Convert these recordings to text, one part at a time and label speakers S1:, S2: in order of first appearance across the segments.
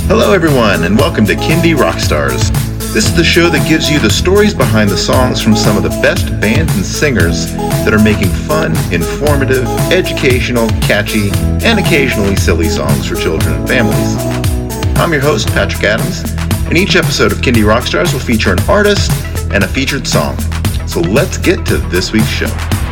S1: Hello, everyone, and welcome to Kindy Rockstars. This is the show that gives you the stories behind the songs from some of the best bands and singers that are making fun, informative, educational, catchy, and occasionally silly songs for children and families. I'm your host, Patrick Adams, and each episode of Kindy Rockstars will feature an artist and a featured song. So let's get to this week's show.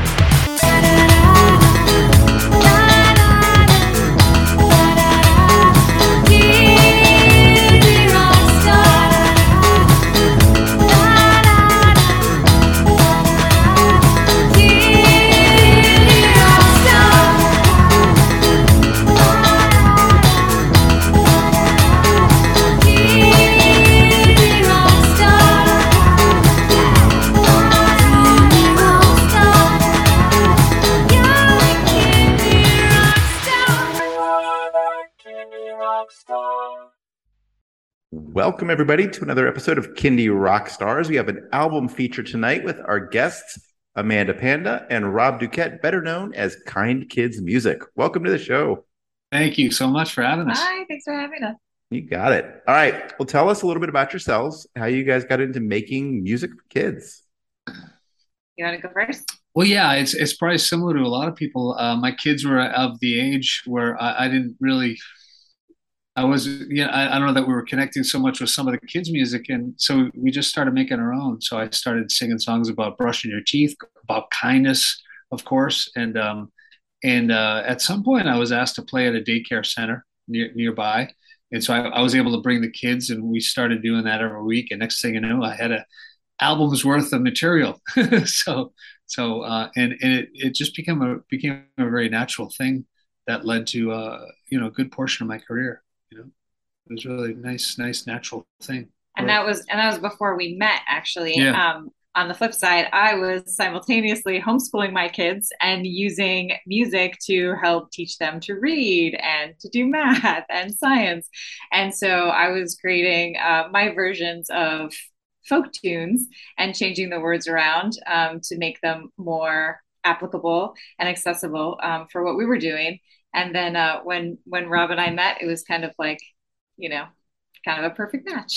S1: Welcome, everybody, to another episode of Kindy Rockstars. We have an album feature tonight with our guests, Amanda Panda and Rob Duquette, better known as Kind Kids Music. Welcome to the show.
S2: Thank you so much for having us.
S3: Hi, thanks for having us.
S1: You got it. All right. Well, tell us a little bit about yourselves, how you guys got into making music for kids.
S3: You want to go first?
S2: Well, yeah, it's probably similar to a lot of people. My kids were of the age where I didn't really, I was, I don't know that we were connecting so much with some of the kids' music. And so we just started making our own. So I started singing songs about brushing your teeth, about kindness, of course. And at some point I was asked to play at a daycare center nearby. And so I was able to bring the kids, and we started doing that every week. And next thing you know, I had a album's worth of material. It just became a very natural thing that led to a good portion of my career. It was really a nice natural thing.
S3: And that was before we met, actually.
S2: Yeah.
S3: On the flip side, I was simultaneously homeschooling my kids and using music to help teach them to read and to do math and science. And so I was creating my versions of folk tunes and changing the words around to make them more applicable and accessible for what we were doing. And then when Rob and I met, it was kind of like, kind of a perfect match.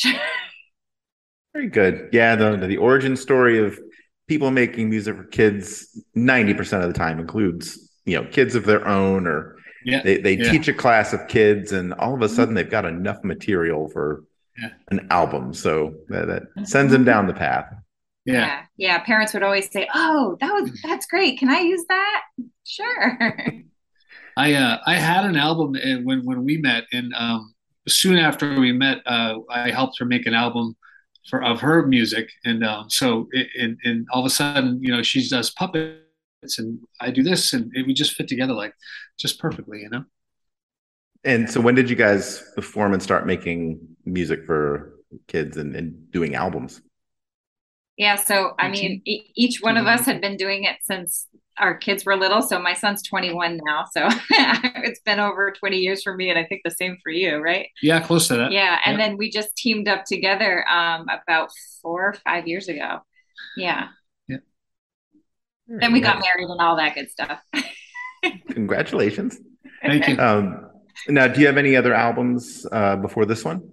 S1: Very good. Yeah, the origin story of people making music for kids 90% of the time includes, kids of their own, or they teach a class of kids, and all of a sudden they've got enough material for an album. So that sends them down the path.
S3: Yeah. Parents would always say, "Oh, that's great. Can I use that?" Sure.
S2: I had an album when we met, and soon after we met, I helped her make an album of her music, and and all of a sudden, she does puppets, and I do this, and we just fit together like just perfectly,
S1: And so, when did you guys form and start making music for kids and doing albums?
S3: Yeah, so I mean, each one of us had been doing it since our kids were little. So my son's 21 now. So it's been over 20 years for me. And I think the same for you, right?
S2: Yeah, close to that.
S3: Yeah. And then we just teamed up together about 4 or 5 years ago. Yeah. Then we got married and all that good stuff.
S1: Congratulations.
S2: Thank you.
S1: Now, do you have any other albums before this one?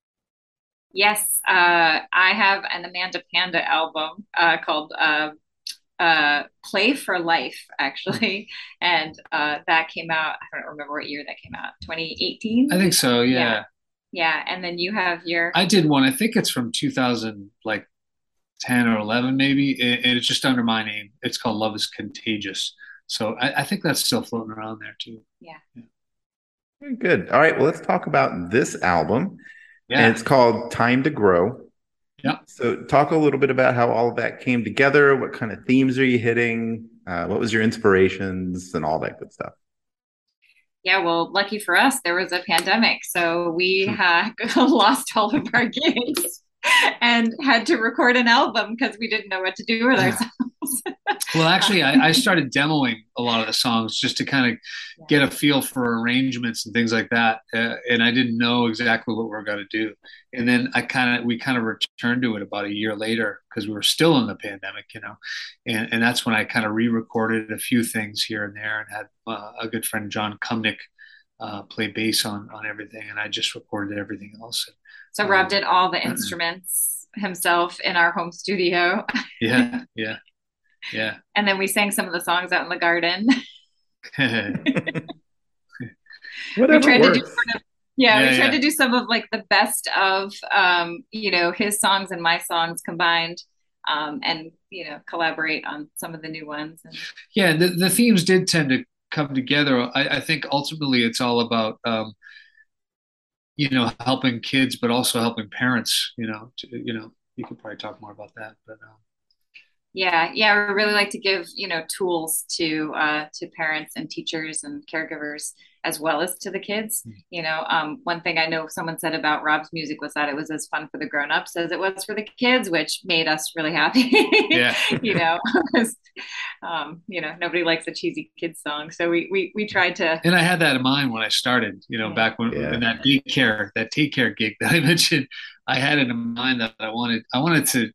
S3: Yes. I have an Amanda Panda album called Play for Life, actually. And that came out, I don't remember what year that came out, 2018?
S2: I think so, yeah.
S3: Yeah. And then you have your...
S2: I did one, I think it's from 2010 or 11 maybe, and it's just under my name. It's called Love is Contagious. So I think that's still floating around there too.
S3: Yeah.
S1: Very good. All right, well, let's talk about this album.
S2: Yeah.
S1: And it's called Time to Grow.
S2: Yeah.
S1: So talk a little bit about how all of that came together. What kind of themes are you hitting? What was your inspirations and all that good stuff?
S3: Yeah, well, lucky for us, there was a pandemic. So we lost all of our gigs and had to record an album because we didn't know what to do with ourselves.
S2: Well, actually, I started demoing a lot of the songs just to kind of get a feel for arrangements and things like that. And I didn't know exactly what we were going to do. And then we kind of returned to it about a year later because we were still in the pandemic, and that's when I kind of re-recorded a few things here and there, and had a good friend, John Kumnick, play bass on everything, and I just recorded everything else.
S3: So Rob did all the instruments himself in our home studio.
S2: Yeah.
S3: And then we sang some of the songs out in the garden.
S1: Whatever
S3: we tried
S1: works.
S3: to do we tried to do some of like the best of his songs and my songs combined, and collaborate on some of the new ones.
S2: And the themes did tend to come together. I think ultimately it's all about helping kids, but also helping parents. You could probably talk more about that, but.
S3: Yeah, we really like to give tools to parents and teachers and caregivers, as well as to the kids. One thing I know someone said about Rob's music was that it was as fun for the grown-ups as it was for the kids, which made us really happy.
S2: Yeah.
S3: Nobody likes a cheesy kids song, so we tried to.
S2: And I had that in mind when I started. Back when in that take care gig that I mentioned, I had it in mind that I wanted to.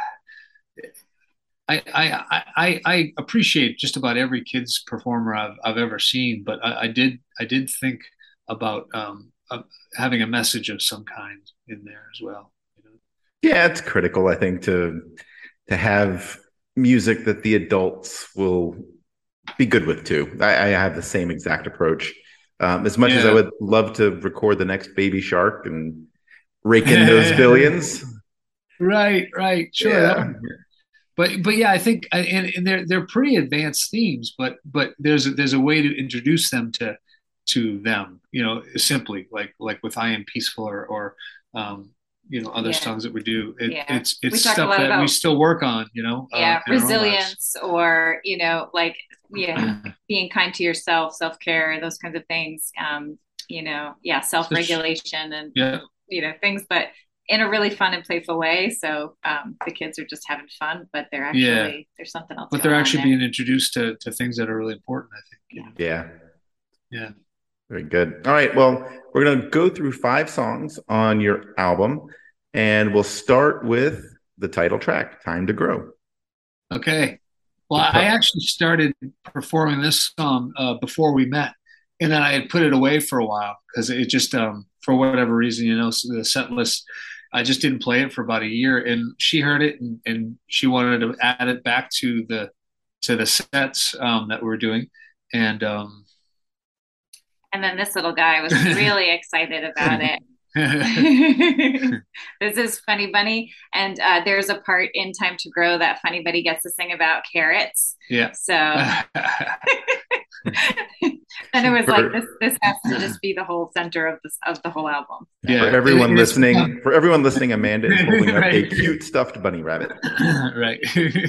S2: I appreciate just about every kids performer I've ever seen, but I did think about having a message of some kind in there as well.
S1: Yeah, it's critical, I think, to have music that the adults will be good with too. I have the same exact approach. As much as I would love to record the next Baby Shark and rake in those billions.
S2: Right, sure.
S1: Yeah.
S2: But yeah, I think, and they're pretty advanced themes, but there's a way to introduce them to them, simply like with I Am Peaceful or other songs that we do. It's stuff that we still work on,
S3: resilience, or being kind to yourself, self-care, those kinds of things. Self-regulation and things, but in a really fun and playful way. So the kids are just having fun, but they're actually there's something else.
S2: But they're actually being introduced to things that are really important, I think.
S1: Yeah. Very good. All right. Well, we're going to go through 5 songs on your album, and we'll start with the title track, Time to Grow.
S2: Okay. Well, I actually started performing this song before we met, and then I had put it away for a while because it just, for whatever reason, the set list, I just didn't play it for about a year, and she heard it and she wanted to add it back to the sets that we were doing. And
S3: then this little guy was really excited about it. This is Funny Bunny, and there's a part in Time to Grow that Funny Bunny gets to sing about carrots.
S2: Yeah.
S3: So and it was like this has to just be the whole center of the whole album.
S1: Yeah. For everyone listening, Amanda is holding up a cute stuffed bunny rabbit.
S2: Right.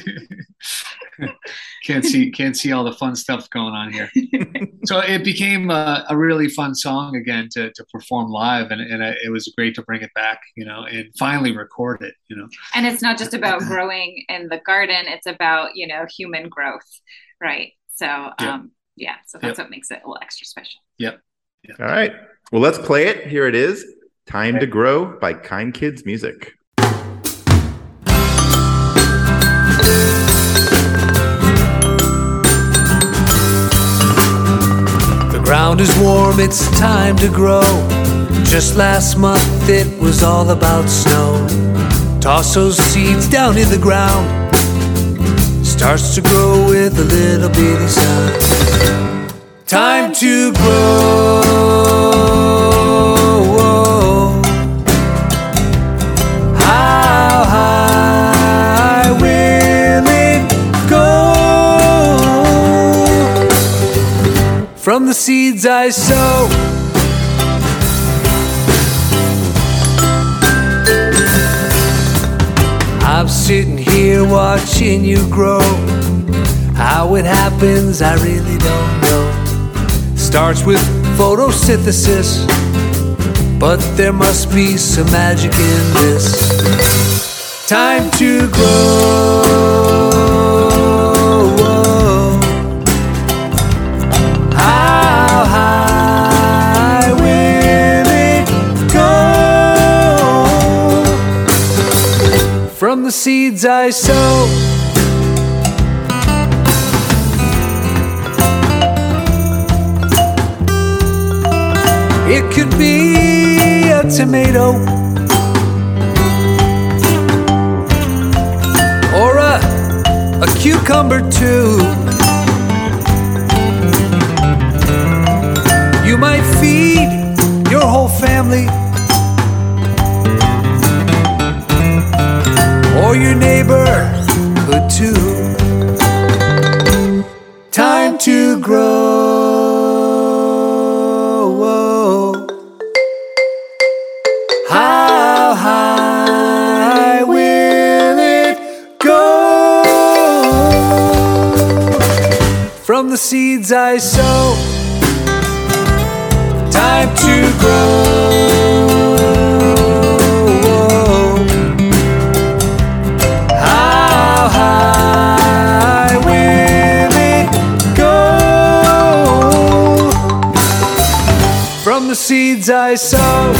S2: Can't see all the fun stuff going on here. So it became a really fun song again to perform live, and it was great to bring it back, and finally record it,
S3: And it's not just about growing in the garden; it's about human growth, right? So so that's what makes it a little extra special.
S2: Yep.
S1: All right. Well, let's play it. Here it is. Time to Grow by Kind Kids Music.
S4: The ground is warm, it's time to grow. Just last month it was all about snow. Toss those seeds down in the ground. Starts to grow with a little bitty sound. Time to grow. How high will it go? From the seeds I sow, I'm sitting here watching you grow. How it happens, I really don't know. Starts with photosynthesis, but there must be some magic in this. Time to grow. How high will it go? From the seeds I sow. It could be a tomato or a cucumber too. You might feed your whole family or your neighborhood too. Time to grow. How high will it go? From the seeds I sow, time to grow. How high will it go? From the seeds I sow,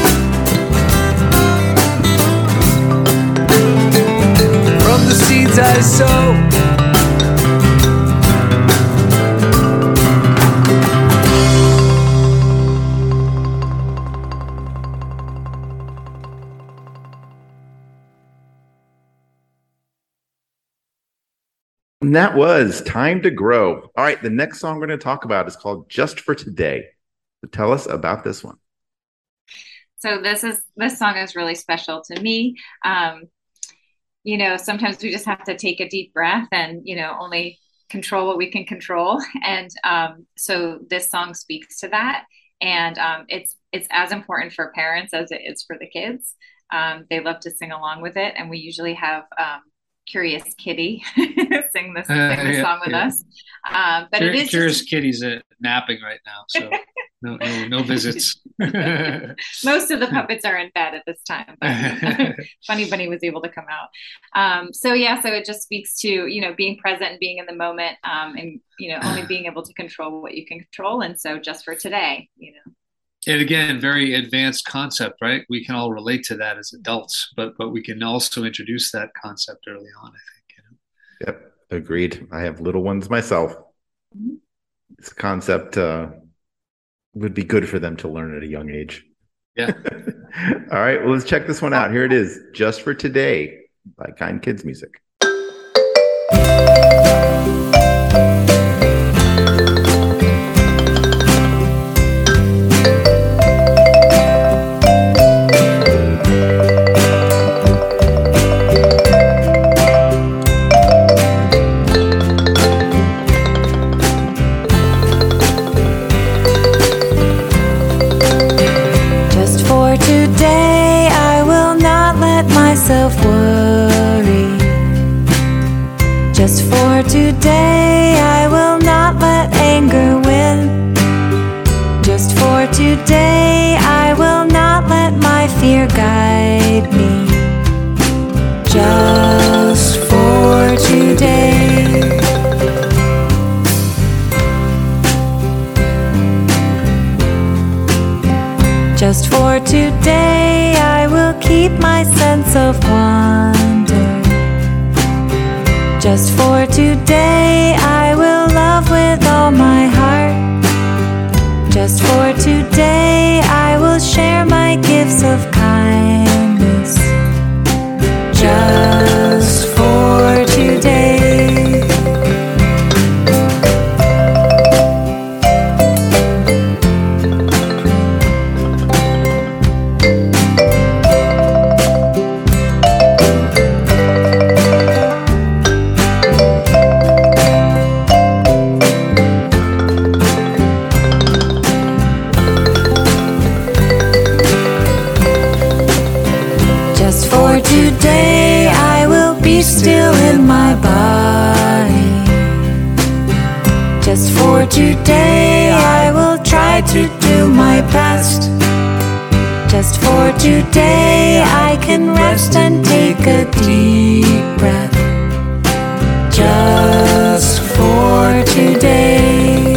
S4: from the seeds I sow.
S1: And that was Time to Grow. All right, the next song we're going to talk about is called Just for Today. So tell us about this one.
S3: So this song is really special to me. Sometimes we just have to take a deep breath and, only control what we can control. And so this song speaks to that. And it's as important for parents as it is for the kids. They love to sing along with it. And we usually have Curious Kitty sing this song with us. But it is
S2: Curious Kitty's napping right now, so no visits.
S3: Most of the puppets are in bed at this time, but Funny Bunny was able to come out. So it just speaks to being present and being in the moment, and only being able to control what you can control. And so just for today,
S2: And again, very advanced concept, right? We can all relate to that as adults, but we can also introduce that concept early on, I think.
S1: Yep, agreed. I have little ones myself. Mm-hmm. This concept would be good for them to learn at a young age.
S2: Yeah.
S1: All right, well, let's check this one out. Here it is, Just for Today by Kind Kids Music.
S5: Worry. Just for today, I will not let anger win. Just for today, I will not let my fear guide me. Just for today. Just for today, I will keep my sense of wonder. Just for today, I will love with all my heart. Just for today, I will share my gifts of kindness. Just for today. Today I will be still in my body. Just for today I will try to do my best. Just for today I can rest and take a deep breath. Just for today.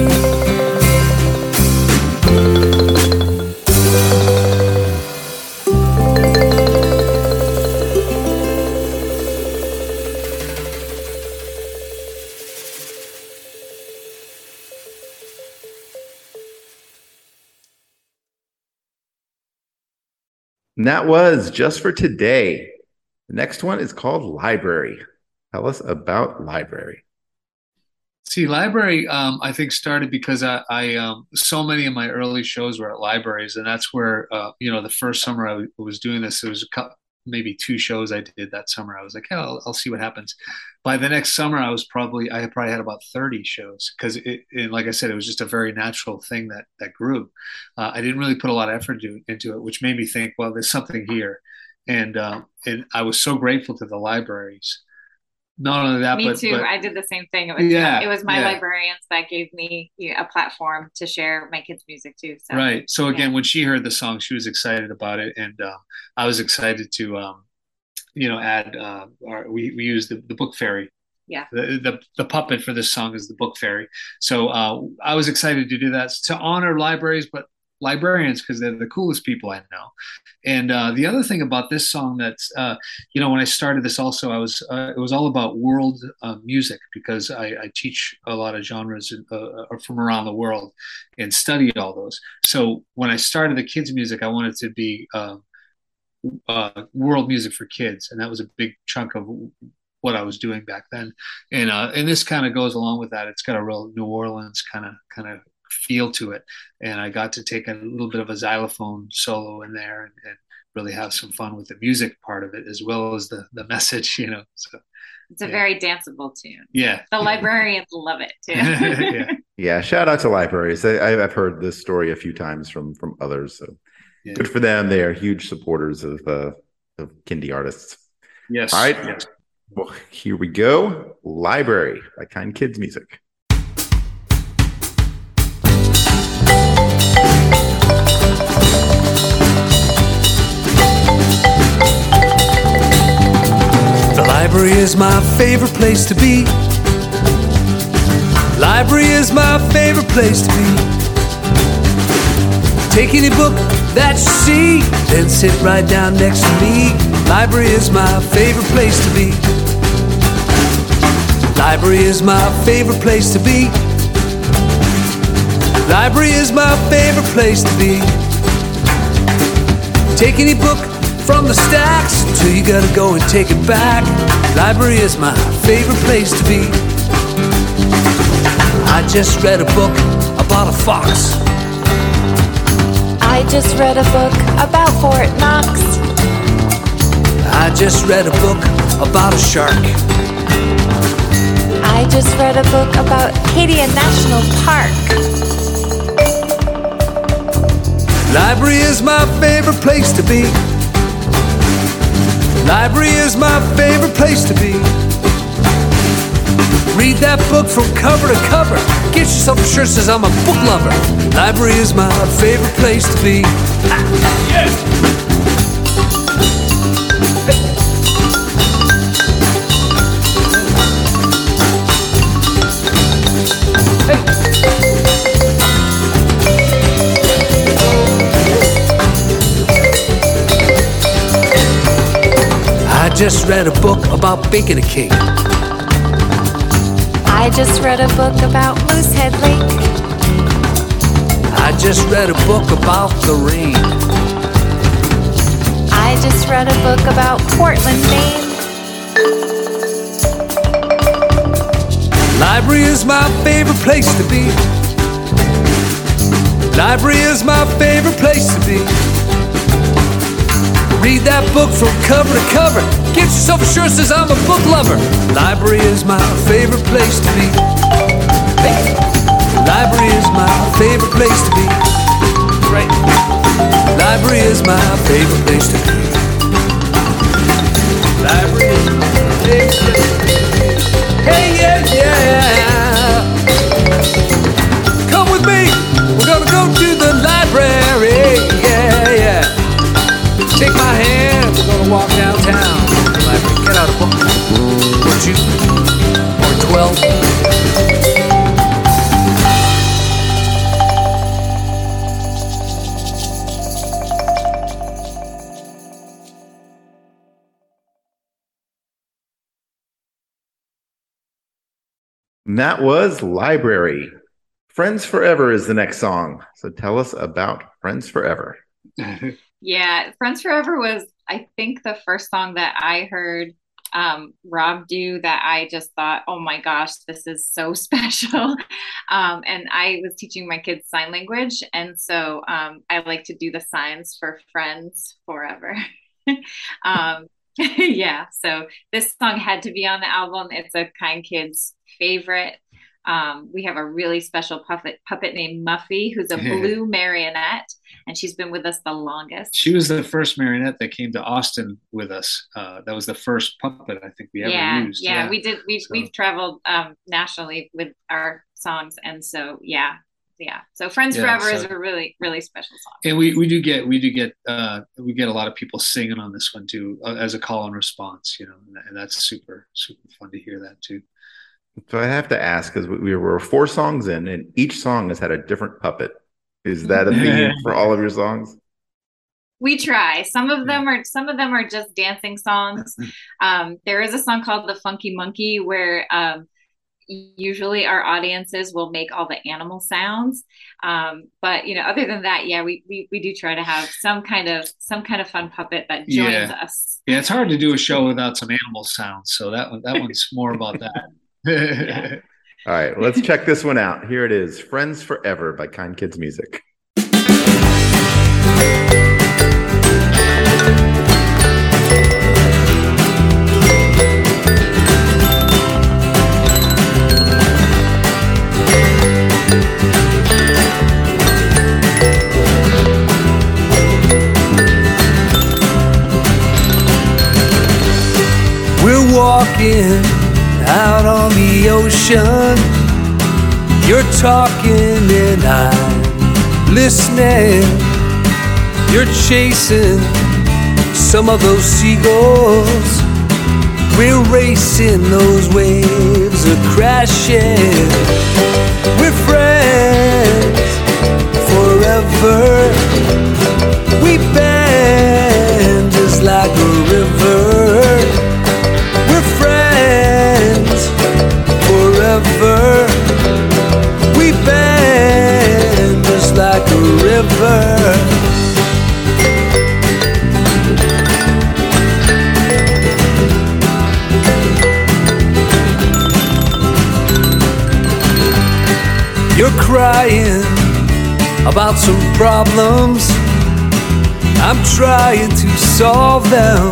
S1: And that was Just for Today. The next one is called Library. Tell us about Library.
S2: See, library, I think started because I so many of my early shows were at libraries, and that's where, the first summer I was doing this, it was maybe 2 shows I did that summer. I was like, yeah, I'll see what happens. By the next summer, I probably had about 30 shows because like I said, it was just a very natural thing that grew. I didn't really put a lot of effort into it, which made me think, well, there's something here, and I was so grateful to the libraries. Not only that,
S3: me too. I did the same thing. It was my librarians that gave me a platform to share my kids' music too. So.
S2: Right. So again, when she heard the song, she was excited about it, and I was excited to, add. We use the book fairy.
S3: Yeah.
S2: The puppet for this song is the book fairy. So I was excited to do that to honor libraries, but librarians because they're the coolest people I know. And the other thing about this song that's, when I started this also, it was all about world music because I teach a lot of genres from around the world and study all those. So when I started the kids' music, I wanted to be world music for kids. And that was a big chunk of what I was doing back then. And this kind of goes along with that. It's got a real New Orleans kind of feel to it, and I got to take a little bit of a xylophone solo in there and really have some fun with the music part of it as well as the message, so
S3: it's a very danceable tune.
S2: Yeah,
S3: the librarians love it too.
S1: Yeah, shout out to libraries. I've heard this story a few times from others, so good for them. They are huge supporters of Kindy artists.
S2: Yes.
S1: All right.
S2: Yes.
S1: Well, here we go. Library by Kind Kids Music.
S4: The library is my favorite place to be. Library is my favorite place to be. Take any book that you see, then sit right down next to me. Library is my favorite place to be. Library is my favorite place to be. Library is my favorite place to be. Take any book from the stacks till you gotta go and take it back. Library is my favorite place to be. I just read a book about a fox.
S5: I just read a book about Fort Knox.
S4: I just read a book about a shark.
S5: I just read a book about Acadia National Park.
S4: Library is my favorite place to be. Library is my favorite place to be. Read that book from cover to cover. Get yourself a shirt says I'm a book lover. Library is my favorite place to be. I just read a book about baking a cake.
S5: I just read a book about Moosehead Lake.
S4: I just read a book about the rain.
S5: I just read a book about Portland, Maine.
S4: Library is my favorite place to be. Library is my favorite place to be. Read that book from cover to cover. Get yourself a shirt says I'm a book lover. Library is my favorite place to be. Library is my favorite place to be. Right. Library is my favorite place to be. Library is my favorite place to be. Hey, yeah. Come with me. We're gonna go to the library. Yeah. Take my hand, we're gonna walk downtown. Library, get out a book. Or 2, or 12.
S1: And that was Library. Friends Forever is the next song. So tell us about Friends Forever.
S3: Yeah, Friends Forever was, I think, the first song that I heard Rob do that I just thought, oh my gosh, this is so special. And I was teaching my kids sign language, and so I like to do the signs for Friends Forever. Yeah, so this song had to be on the album. It's a Kind Kids favorite. We have a really special puppet named Muffy, who's a blue marionette, and she's been with us the longest.
S2: She was the first marionette that came to Austin with us. That was the first puppet I think we ever used.
S3: Yeah, we did. We've traveled nationally with our songs, and so yeah. So Friends Forever is a really, really special song.
S2: And we do get a lot of people singing on this one too, as a call and response, and that's super, super fun to hear that too.
S1: So I have to ask, because we were 4 songs in, and each song has had a different puppet. Is that a theme for all of your songs?
S3: We try. Some of them are just dancing songs. There is a song called "The Funky Monkey" where usually our audiences will make all the animal sounds. But other than that, yeah, we do try to have some kind of fun puppet that joins us.
S2: Yeah, it's hard to do a show without some animal sounds. So that one's more about that.
S1: Yeah. All right, let's check this one out. Here it is, Friends Forever by Kind Kids Music.
S4: We're walking out on the ocean. You're talking and I'm listening. You're chasing some of those seagulls. We're racing, those waves are crashing. We're friends forever. We bend just like a river. Forever, we bend just like a river. You're crying about some problems. I'm trying to solve them.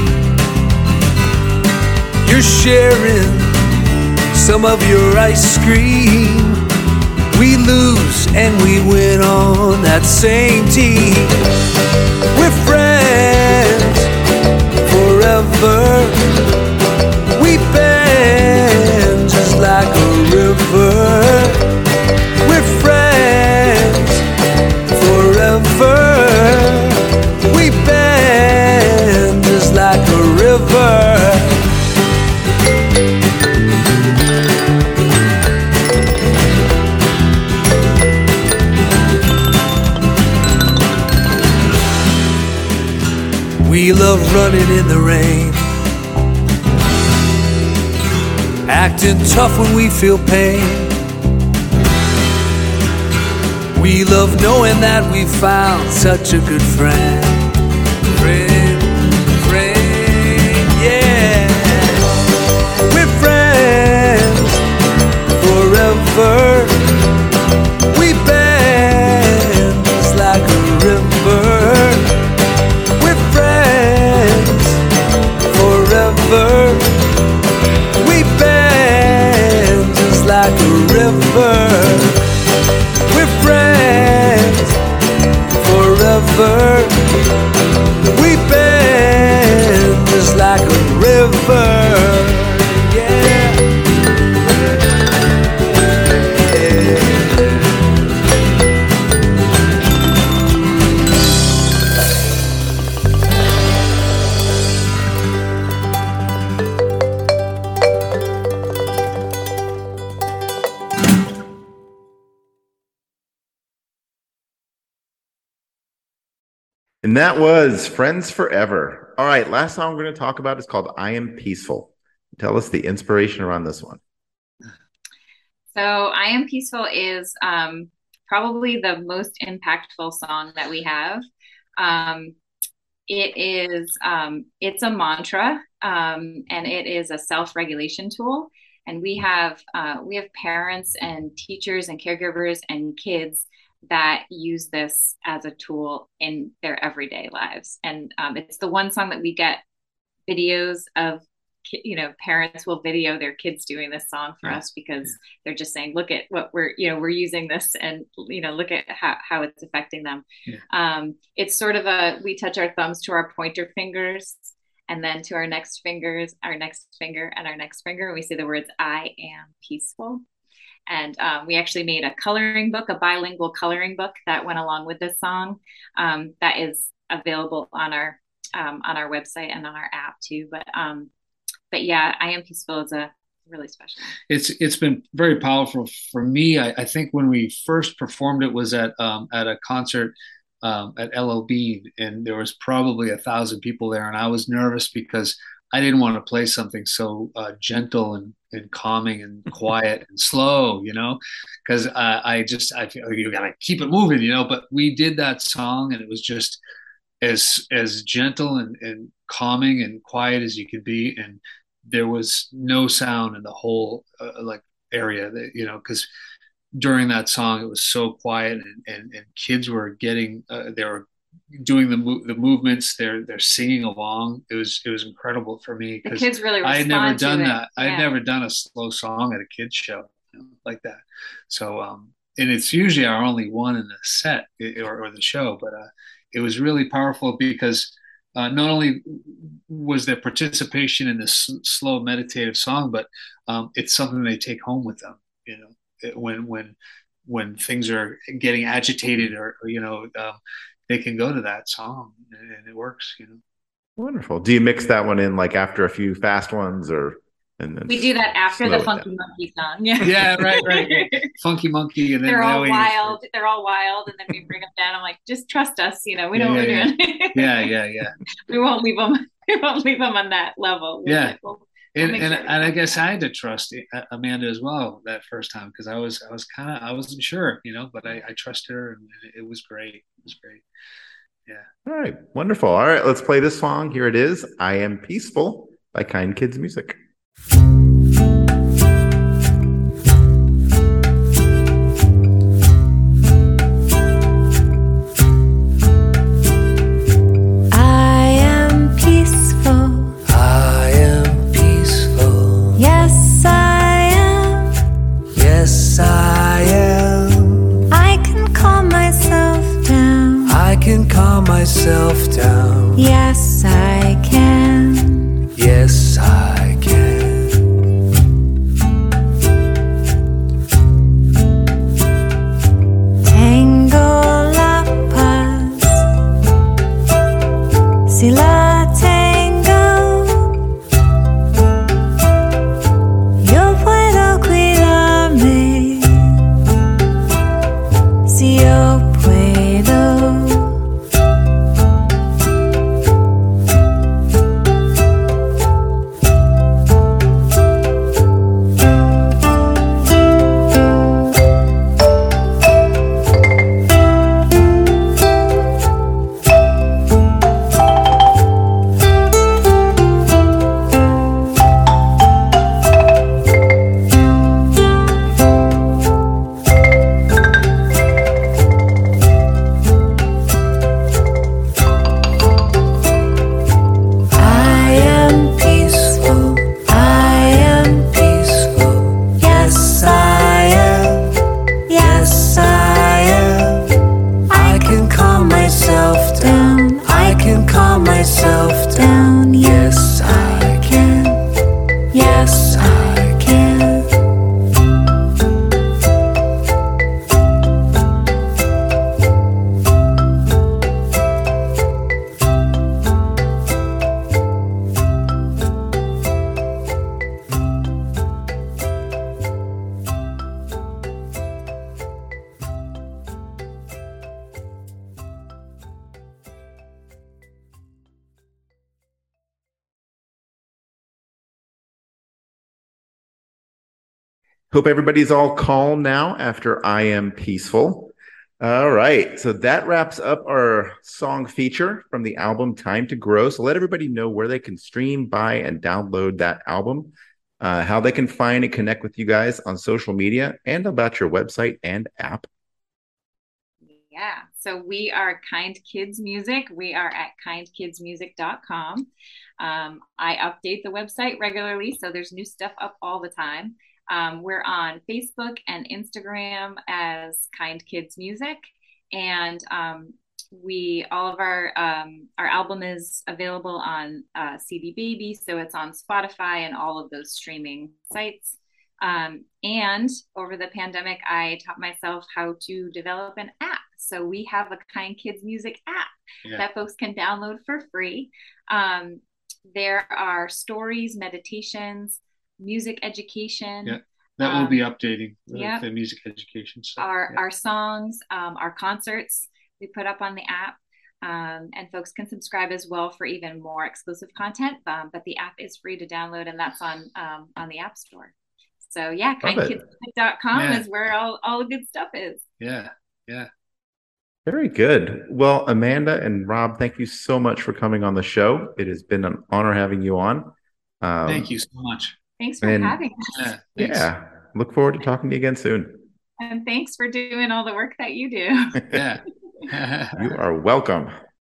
S4: You're sharing some of your ice cream. We lose and we win on that same team. We're friends forever. We bend just like a river. We're friends forever. We bend just like a river. We love running in the rain, acting tough when we feel pain. We love knowing that we found such a good friend. Friend, yeah. We're friends forever. We bend just like a river. We bend just like a river. We're friends forever. We bend just like a river.
S1: And that was Friends Forever. All right, last song we're going to talk about is called I Am Peaceful. Tell us the inspiration around this one.
S3: So I Am Peaceful is probably the most impactful song that we have. It is it's a mantra, and it is a self-regulation tool. And we have parents and teachers and caregivers and kids that use this as a tool in their everyday lives. And it's the one song that we get videos of, parents will video their kids doing this song for us, because they're just saying, look at what we're using this, and look at how it's affecting them. It's sort of we touch our thumbs to our pointer fingers, and then to our next finger, and our next finger, and we say the words, I am peaceful. And we actually made a coloring book, a bilingual coloring book that went along with this song, that is available on our website and on our app too. But yeah, I Am Peaceful is a really special.
S2: It's been very powerful for me. I think when we first performed it was at a concert at LL Bean, and there was probably 1,000 people there, and I was nervous because I didn't want to play something so gentle and calming and quiet and slow, because I feel like you gotta keep it moving, But we did that song, and it was just as gentle and calming and quiet as you could be, and there was no sound in the whole area that because during that song it was so quiet, and kids were getting they were doing the movements, they're singing along. It was incredible for me because
S3: kids really
S2: I had never done that.
S3: Yeah.
S2: I had never done a slow song at a kids show like that. So and it's usually our only one in the set or the show, but it was really powerful because not only was there participation in this slow meditative song, but it's something they take home with them. When things are getting agitated or they can go to that song and it works.
S1: Wonderful. Do you mix that one in like after a few fast ones, or? And then
S3: we do that after the Funky Monkey song.
S2: Yeah, right. Funky Monkey, and then
S3: they're all wild. They're all wild, and then we bring them down. I'm like, just trust us. We know what we're doing.
S2: Yeah.
S3: We won't leave them. We won't leave them on that level.
S2: And I guess I had to trust Amanda as well that first time, because I wasn't sure, but I trusted her, and it was great. It was great. Yeah.
S1: All right. Wonderful. All right. Let's play this song. Here it is. I Am Peaceful by Kind Kids Music.
S4: Myself down.
S5: Yes, I can.
S4: Yes, I can.
S5: Tango la paz, si la tengo, yo puedo cuidarme, si yo puedo.
S1: Hope everybody's all calm now after I Am Peaceful. All right. So that wraps up our song feature from the album Time to Grow. So let everybody know where they can stream, buy, and download that album, how they can find and connect with you guys on social media, and about your website and app.
S3: Yeah. So we are Kind Kids Music. We are at kindkidsmusic.com. I update the website regularly, so there's new stuff up all the time. We're on Facebook and Instagram as Kind Kids Music, and all of our album is available on CD Baby, so it's on Spotify and all of those streaming sites. And over the pandemic, I taught myself how to develop an app. So we have a Kind Kids Music app that folks can download for free. There are stories, meditations, music education.
S2: Yeah, that will be updating the music education stuff.
S3: Our songs, our concerts we put up on the app. And folks can subscribe as well for even more exclusive content. But the app is free to download, and that's on the App Store. So yeah, kindkidsmusic.com is where all the good stuff is.
S2: Yeah.
S1: Very good. Well, Amanda and Rob, thank you so much for coming on the show. It has been an honor having you on.
S2: Thank you so much.
S3: Thanks for having us.
S1: Yeah. Look forward to talking to you again soon.
S3: And thanks for doing all the work that you do.
S2: Yeah.
S1: You are welcome.